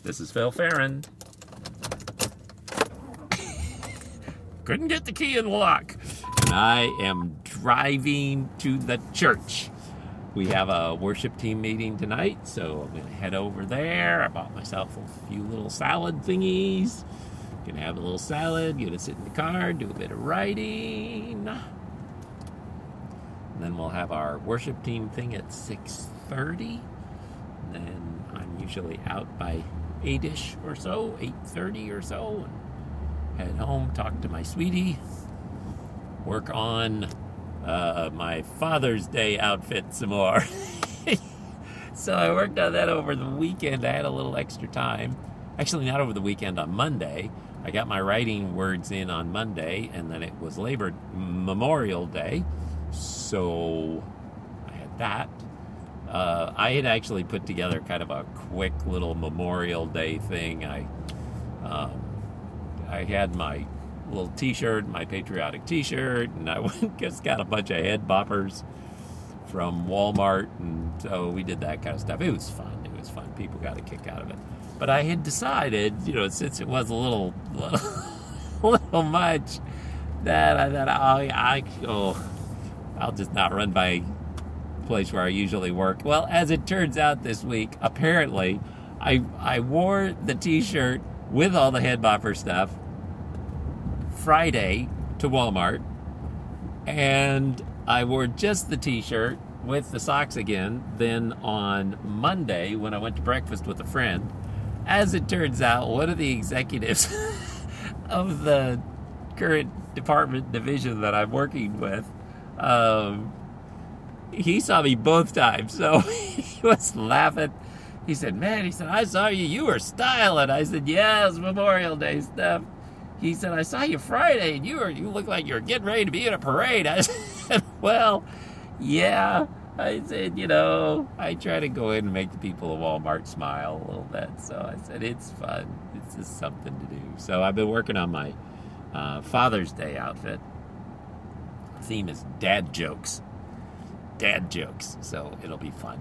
This is Phil Farron. Couldn't get the key in the lock. And I am driving to the church. We have a worship team meeting tonight, so I'm going to head over there. I bought myself a few little salad thingies. Gonna have a little salad, gonna sit in the car, do a bit of writing. And then we'll have our worship team thing at 6:30. And then I'm usually out by 8-ish or so, 8:30 or so. And head home, talk to my sweetie. Work on my Father's Day outfit some more. So I worked on that over the weekend. I had a little extra time. Actually, not over the weekend, on Monday. I got my writing words in on Monday, and then it was Memorial Day, so I had that. I had actually put together kind of a quick little Memorial Day thing. I had my little T-shirt, my patriotic T-shirt, and I just got a bunch of head boppers from Walmart, and so we did that kind of stuff. It was fun. People got a kick out of it. But I had decided, since it was a little much, that I thought, I'll just not run by a place where I usually work. Well, as it turns out this week, apparently, I wore the T-shirt with all the head bopper stuff Friday to Walmart, and I wore just the T-shirt with the socks again, then on Monday when I went to breakfast with a friend. As it turns out, one of the executives of the current division that I'm working with, he saw me both times, so he was laughing. He said, "Man," "I saw you were styling." I said, "Yeah, it's Memorial Day stuff." He said, "I saw you Friday, and you look like you're getting ready to be in a parade." I said, "Well, yeah." I said, I try to go in and make the people of Walmart smile a little bit. So I said, it's fun. It's just something to do. So I've been working on my Father's Day outfit. The theme is dad jokes. Dad jokes. So it'll be fun.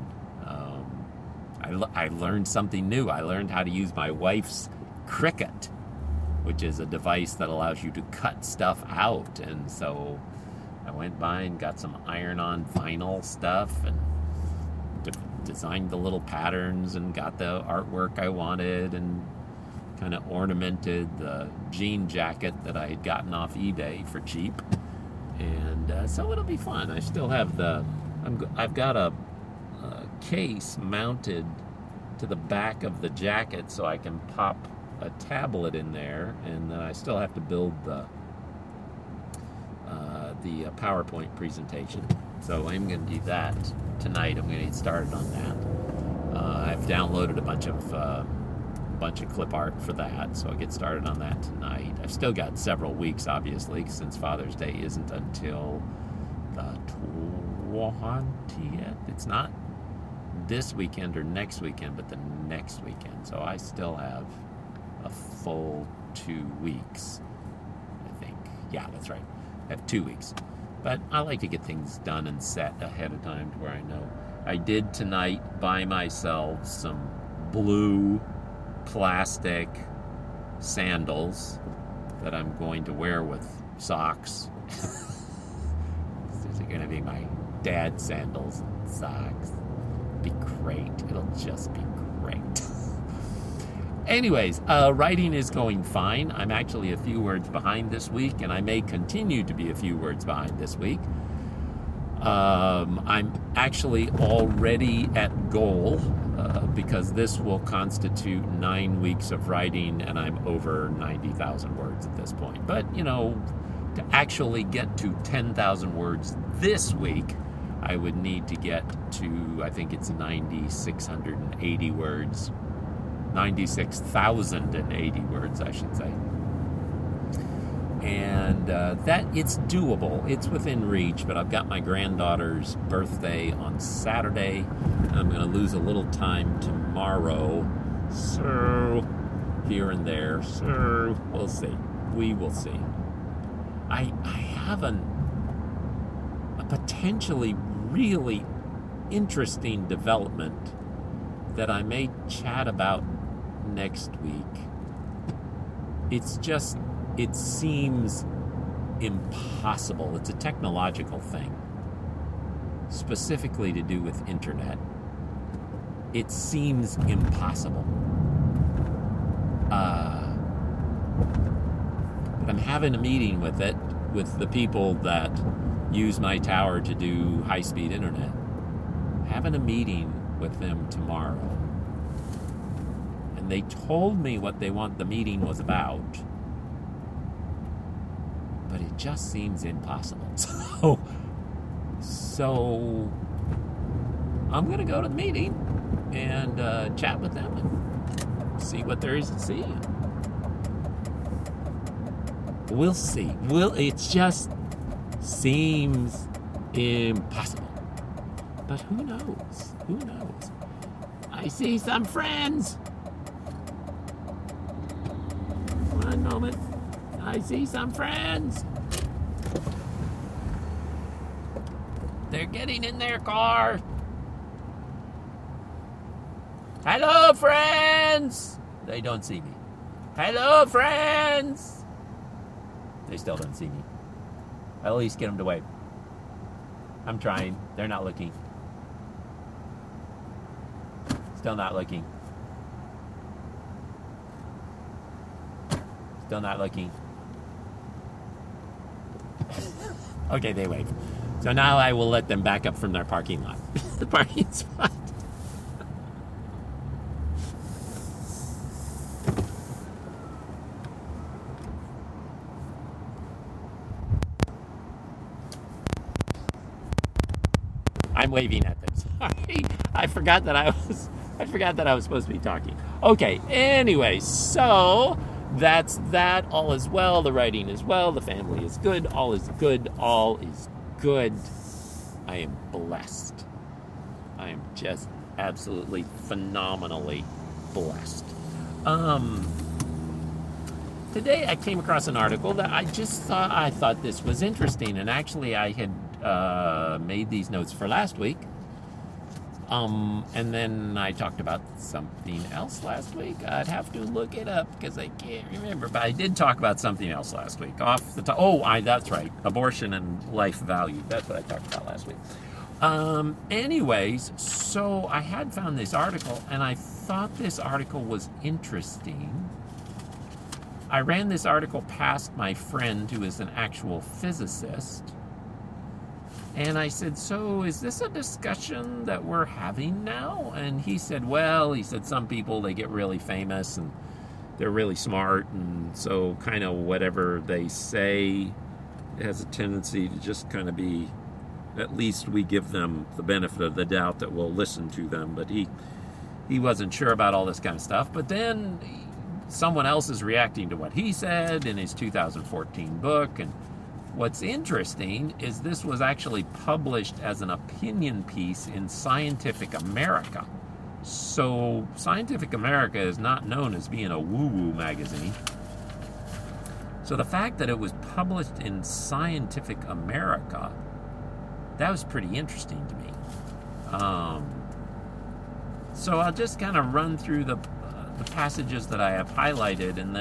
I learned something new. I learned how to use my wife's Cricut, which is a device that allows you to cut stuff out. And so I went by and got some iron-on vinyl stuff and designed the little patterns and got the artwork I wanted and kind of ornamented the jean jacket that I had gotten off eBay for cheap. And so it'll be fun. I still have I've got a case mounted to the back of the jacket so I can pop a tablet in there, and then I still have to build the PowerPoint presentation. So I'm going to do that tonight. I'm going to get started on that. I've downloaded a bunch of clip art for that, so I'll get started on that tonight. I've still got several weeks, obviously, since Father's Day isn't until the 20th. It's not this weekend or next weekend, but the next weekend. So I still have a full 2 weeks, I think. Yeah, that's right. I have 2 weeks. But I like to get things done and set ahead of time to where I know. I did tonight buy myself some blue plastic sandals that I'm going to wear with socks. These are going to be my dad sandals and socks. It'll be great. It'll just be great. Anyways, writing is going fine. I'm actually a few words behind this week, and I may continue to be a few words behind this week. I'm actually already at goal because this will constitute 9 weeks of writing, and I'm over 90,000 words at this point. But, to actually get to 10,000 words this week, I would need to get to, I think it's 9,680 words. 96,080 words, I should say. And that it's doable. It's within reach, but I've got my granddaughter's birthday on Saturday, and I'm going to lose a little time tomorrow. So, here and there. So, we'll see. We will see. I have a potentially really interesting development that I may chat about next week. It seems impossible. It's a technological thing, specifically to do with internet. It seems impossible. But I'm having a meeting with the people that use my tower to do high-speed internet. Having a meeting with them tomorrow. And they told me what they want the meeting was about. But it just seems impossible. So I'm going to go to the meeting and chat with them and see what there is to see. We'll see. It just seems impossible. But who knows? Who knows? I see some friends. One moment. I see some friends. They're getting in their car. Hello, friends! They don't see me. Hello, friends! They still don't see me. I'll at least get them to wave. I'm trying. They're not looking. Still not looking. Still not looking. Okay, they wave. So now I will let them back up from their parking lot. The parking spot. I'm waving at them. Sorry. I forgot that I was supposed to be talking. Okay, anyway, so that's that. All is well. The writing is well. The family is good. All is good. All is good. I am blessed. I am just absolutely phenomenally blessed. Today I came across an article that I thought this was interesting, and actually I had made these notes for last week. And then I talked about something else last week. I'd have to look it up because I can't remember. But I did talk about something else last week. Off the top. That's right. Abortion and life value. That's what I talked about last week. Anyways, so I had found this article, and I thought this article was interesting. I ran this article past my friend who is an actual physicist. And I said, so is this a discussion that we're having now? And he said, some people, they get really famous and they're really smart. And so kind of whatever they say has a tendency to just kind of be, at least we give them the benefit of the doubt that we'll listen to them. But he wasn't sure about all this kind of stuff. But then someone else is reacting to what he said in his 2014 book. And what's interesting is this was actually published as an opinion piece in Scientific America. So Scientific America is not known as being a woo-woo magazine. So the fact that it was published in Scientific America, that was pretty interesting to me. So I'll just kind of run through the passages that I have highlighted, and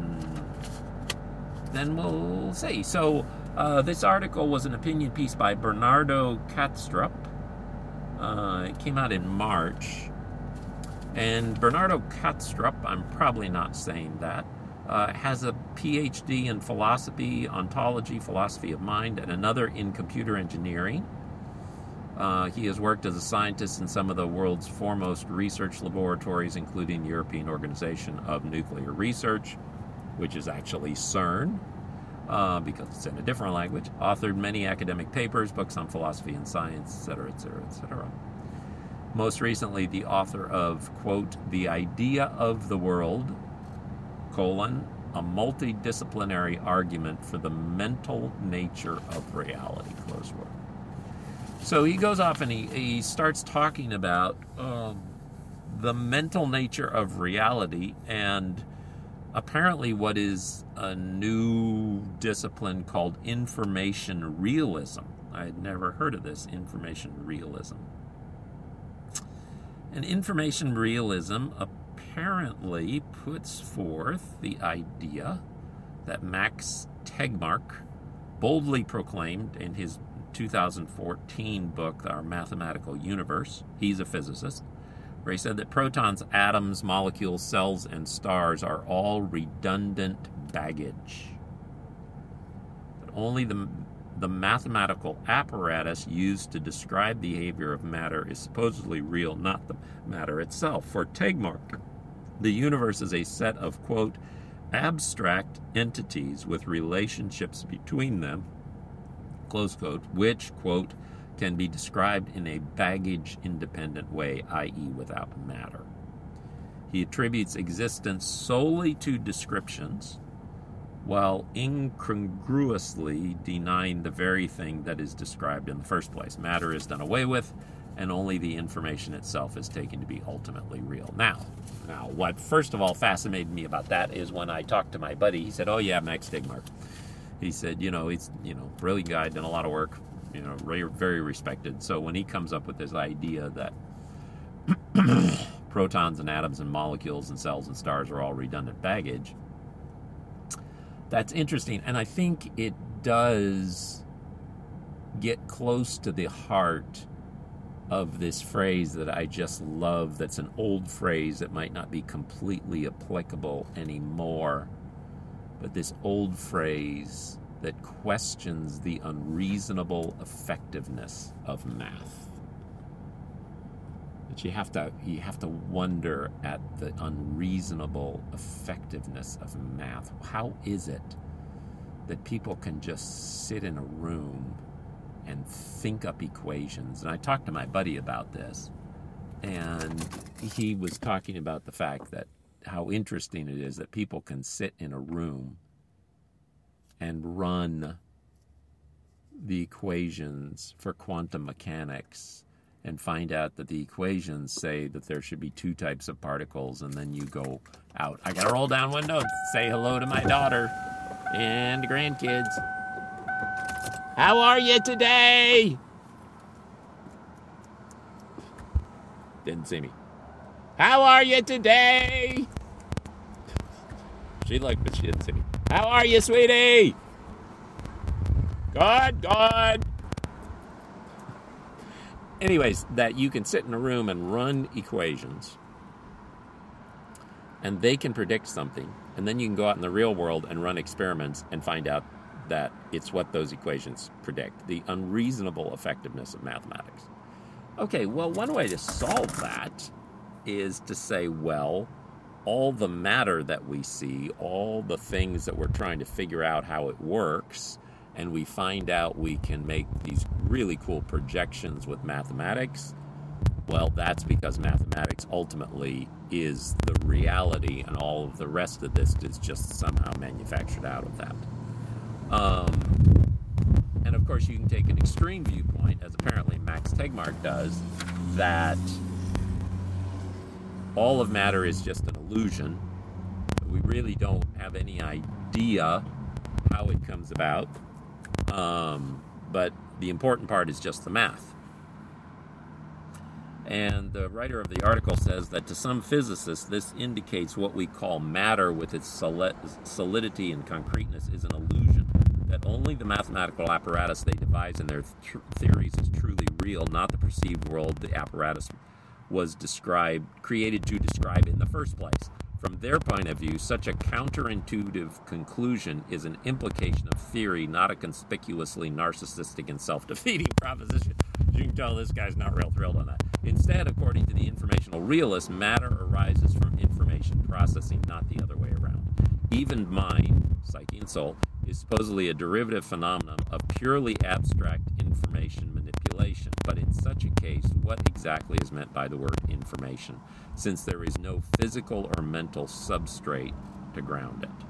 then we'll see. So this article was an opinion piece by Bernardo Kastrup. It came out in March. And Bernardo Kastrup, I'm probably not saying that, has a PhD in philosophy, ontology, philosophy of mind, and another in computer engineering. He has worked as a scientist in some of the world's foremost research laboratories, including the European Organization of Nuclear Research, which is actually CERN, because it's in a different language. Authored many academic papers, books on philosophy and science, etc., etc., etc. Most recently, the author of, quote, The Idea of the World, colon, a multidisciplinary argument for the mental nature of reality, close quote. So he goes off and he starts talking about the mental nature of reality, and apparently what is a new discipline called information realism. I had never heard of this, information realism. And information realism apparently puts forth the idea that Max Tegmark boldly proclaimed in his 2014 book, Our Mathematical Universe. He's a physicist, where he said that protons, atoms, molecules, cells, and stars are all redundant baggage. But only the mathematical apparatus used to describe the behavior of matter is supposedly real, not the matter itself. For Tegmark, the universe is a set of, quote, abstract entities with relationships between them, close quote, which, quote, can be described in a baggage-independent way, i.e. without matter. He attributes existence solely to descriptions, while incongruously denying the very thing that is described in the first place. Matter is done away with, and only the information itself is taken to be ultimately real. Now, what first of all fascinated me about that is when I talked to my buddy, he said, oh yeah, Max Tegmark. He said, he's, brilliant guy, done a lot of work, very respected. So when he comes up with this idea that protons and atoms and molecules and cells and stars are all redundant baggage, that's interesting. And I think it does get close to the heart of this phrase that I just love, that's an old phrase that might not be completely applicable anymore, but this old phrase that questions the unreasonable effectiveness of math. That you have to wonder at the unreasonable effectiveness of math. How is it that people can just sit in a room and think up equations? And I talked to my buddy about this, and he was talking about the fact that how interesting it is that people can sit in a room and run the equations for quantum mechanics and find out that the equations say that there should be two types of particles, and then you go out. I gotta roll down window, say hello to my daughter and the grandkids. How are you today? Didn't see me. How are you today? She looked, but she didn't see me. How are you, sweetie? Good. Anyways, that you can sit in a room and run equations, and they can predict something, and then you can go out in the real world and run experiments and find out that it's what those equations predict. The unreasonable effectiveness of mathematics. Okay, well, one way to solve that is to say, well, all the matter that we see, all the things that we're trying to figure out how it works, and we find out we can make these really cool projections with mathematics, well, that's because mathematics ultimately is the reality, and all of the rest of this is just somehow manufactured out of that. And of course, you can take an extreme viewpoint, as apparently Max Tegmark does, that all of matter is just an illusion. We really don't have any idea how it comes about. But the important part is just the math. And the writer of the article says that to some physicists, this indicates what we call matter with its solidity and concreteness is an illusion, that only the mathematical apparatus they devise in their theories is truly real, not the perceived world the apparatus was created to describe in the first place. From their point of view, such a counterintuitive conclusion is an implication of theory, not a conspicuously narcissistic and self-defeating proposition. You can tell this guy's not real thrilled on that. Instead, according to the informational realist, matter arises from information processing, not the other way around. Even mind, psyche and soul, is supposedly a derivative phenomenon of purely abstract information manipulation. But in such a case, what exactly is meant by the word information, since there is no physical or mental substrate to ground it?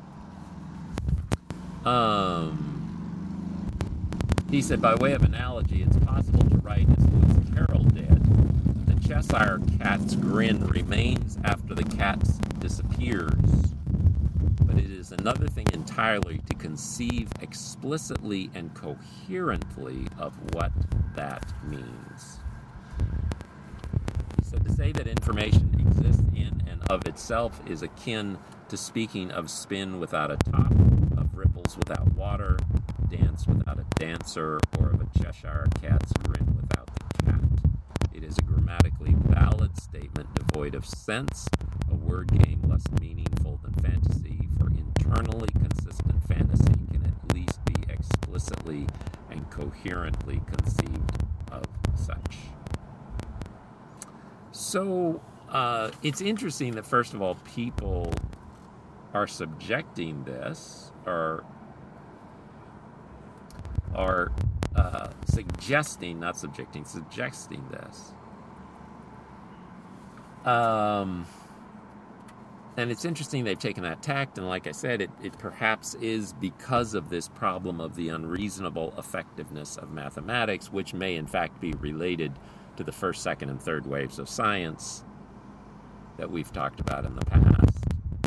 He said, by way of analogy, it's possible to write as Lewis Carroll did, the Cheshire Cat's grin remains after the cat disappears. But it is another thing entirely to conceive explicitly and coherently of what that means. He So to say that information exists in and of itself is akin to speaking of spin without a top, of ripples without water, dance without a dancer, or of a Cheshire cat's grin without the cat. It is a grammatically valid statement devoid of sense, a word game less meaningful than fantasy, for internally consistent fantasy can at least be explicitly and coherently conceived of such. So it's interesting that, first of all, people are subjecting this, or are suggesting, not subjecting, suggesting this. And it's interesting they've taken that tact, and like I said, it perhaps is because of this problem of the unreasonable effectiveness of mathematics, which may in fact be related to the first, second, and third waves of science that we've talked about in the past.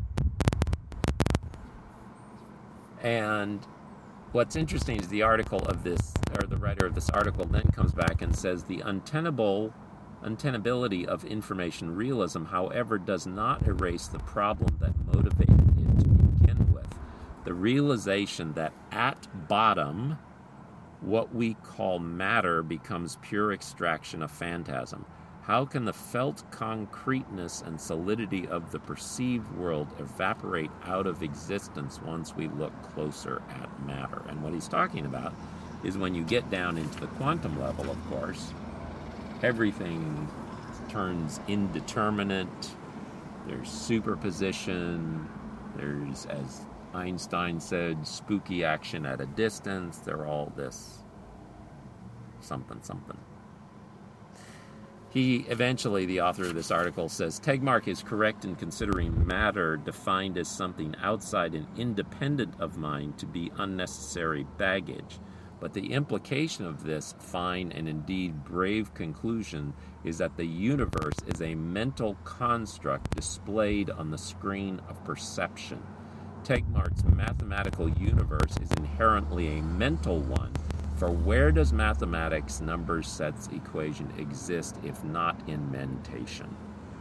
And what's interesting is the article of this, or the writer of this article, then comes back and says the untenability of information realism, however, does not erase the problem that motivated it to begin with. The realization that at bottom, what we call matter becomes pure extraction of phantasm. How can the felt concreteness and solidity of the perceived world evaporate out of existence once we look closer at matter? And what he's talking about is when you get down into the quantum level, of course, everything turns indeterminate. There's superposition. There's, as Einstein said, spooky action at a distance. They're all this something. He eventually, the author of this article, says, Tegmark is correct in considering matter defined as something outside and independent of mind to be unnecessary baggage. But the implication of this fine and indeed brave conclusion is that the universe is a mental construct displayed on the screen of perception. Tegmark's mathematical universe is inherently a mental one, for where does mathematics, numbers, sets, equation exist if not in mentation?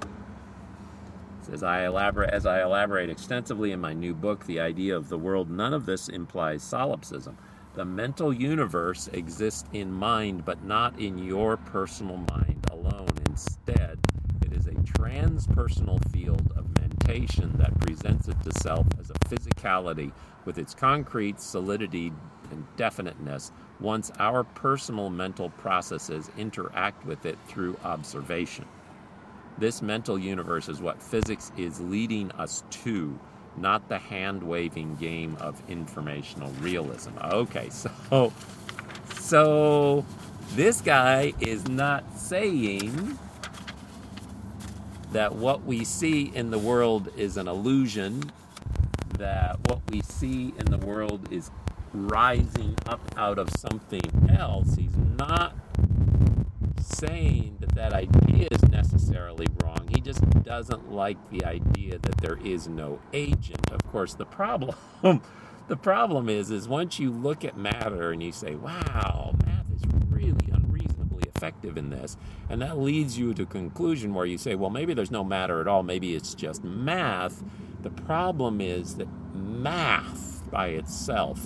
As I elaborate extensively in my new book, The Idea of the World, none of this implies solipsism. The mental universe exists in mind, but not in your personal mind alone. Instead, it is a transpersonal field of mentation that presents itself as a physicality with its concrete solidity and definiteness once our personal mental processes interact with it through observation. This mental universe is what physics is leading us to, not the hand-waving game of informational realism. Okay, so this guy is not saying that what we see in the world is an illusion, that what we see in the world is rising up out of something else. He's not saying that idea is necessarily wrong. He just doesn't like the idea that there is no agent. Of course, the problem is once you look at matter and you say, wow, math is really unreasonably effective in this, and that leads you to a conclusion where you say, well, maybe there's no matter at all, maybe it's just math. The problem is that math by itself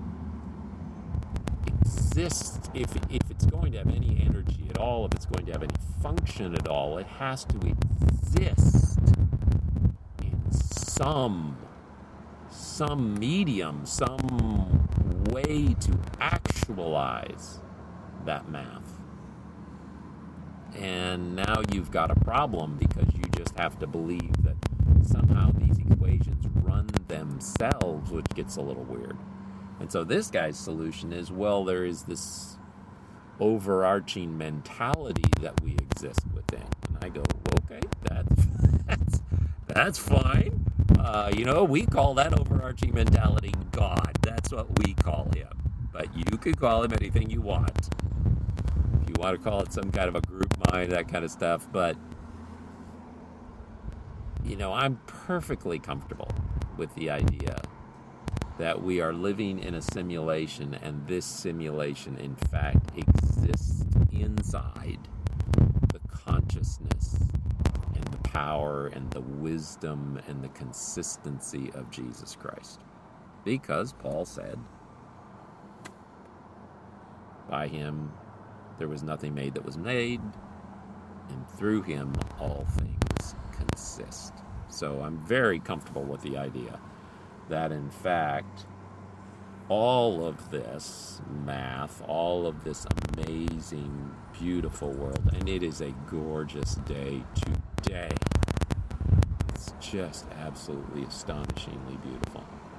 exists, if it's going to have any energy at all, if it's going to have any function at all, it has to exist in some medium, some way to actualize that math. And now you've got a problem, because you just have to believe that somehow these equations run themselves, which gets a little weird. And so this guy's solution is, well, there is this overarching mentality that we exist within. And I go, okay, that's fine. We call that overarching mentality God. That's what we call him. But you could call him anything you want. If you want to call it some kind of a group mind, that kind of stuff. But, I'm perfectly comfortable with the idea that we are living in a simulation, and this simulation, in fact, exists inside the consciousness power and the wisdom and the consistency of Jesus Christ. Because Paul said, by him there was nothing made that was made, and through him all things consist. So I'm very comfortable with the idea that, in fact, all of this math, all of this amazing, beautiful world, and it is a gorgeous day today. It's just absolutely astonishingly beautiful.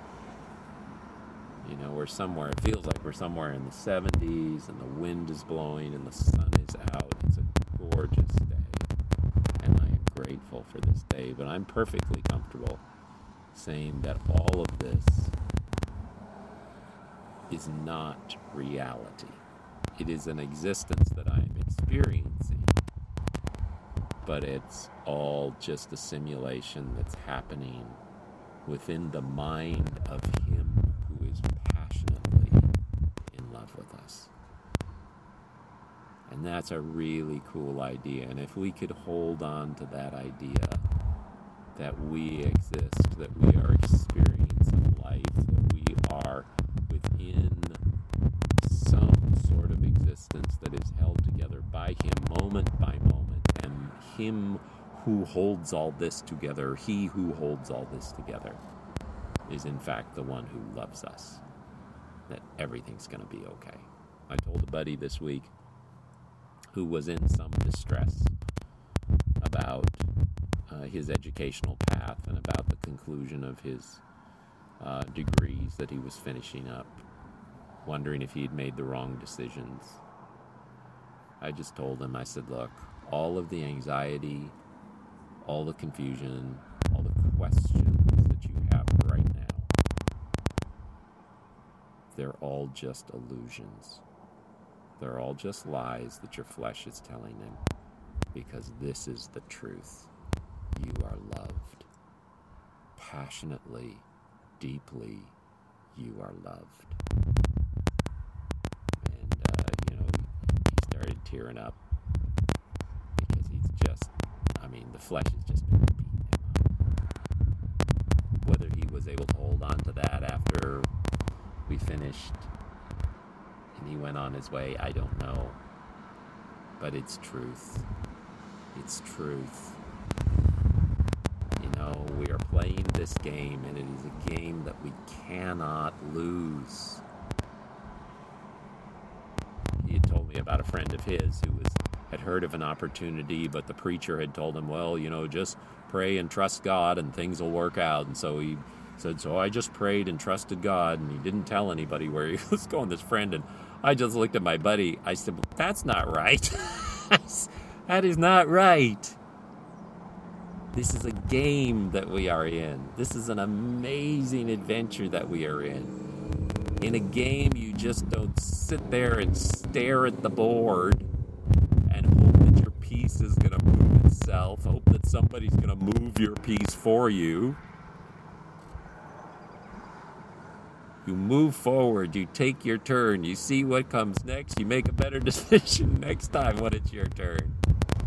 You know, we're somewhere, it feels like we're somewhere in the 70s, and the wind is blowing, and the sun is out. It's a gorgeous day, and I am grateful for this day, but I'm perfectly comfortable saying that all of this is not reality. It is an existence that I am experiencing, but it's all just a simulation that's happening within the mind of Him who is passionately in love with us. And that's a really cool idea. And if we could hold on to that idea that we exist, that we are experiencing life, that we are within some sort of existence that is held together by Him moment by moment, and Him who holds all this together, He who holds all this together, is in fact the one who loves us, that everything's going to be okay. I told a buddy this week who was in some distress about his educational path and about the conclusion of his degrees that he was finishing up, wondering if he had made the wrong decisions. I just told him, I said, look, all of the anxiety, all the confusion, all the questions that you have right now, they're all just illusions. They're all just lies that your flesh is telling them, because this is the truth. You are loved. Passionately, deeply, you are loved. And, he started tearing up because he's just, the flesh has just been beating him up. Whether he was able to hold on to that after we finished and he went on his way, I don't know. But it's truth. It's truth. We are playing this game, and it is a game that we cannot lose. He had told me about a friend of his who had heard of an opportunity, but the preacher had told him, well, just pray and trust God and things will work out. And so he said, so I just prayed and trusted God, and he didn't tell anybody where he was going, this friend. And I just looked at my buddy. I said, well, that's not right. That is not right. This is a game that we are in. This is an amazing adventure that we are in. In a game, you just don't sit there and stare at the board and hope that your piece is going to move itself, hope that somebody's going to move your piece for you. You move forward, you take your turn, you see what comes next, you make a better decision next time when it's your turn.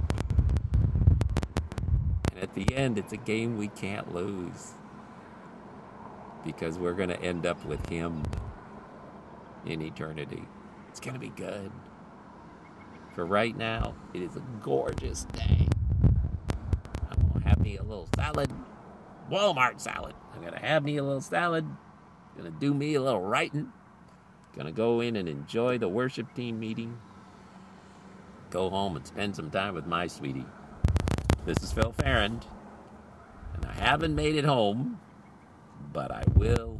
At the end, it's a game we can't lose, because we're going to end up with Him in eternity. It's going to be good. For right now, it is a gorgeous day. I'm going to have me a little salad, Walmart salad. I'm going to have me a little salad, going to do me a little writing, going to go in and enjoy the worship team meeting, go home and spend some time with my sweetie. This is Phil Farrand, and I haven't made it home, but I will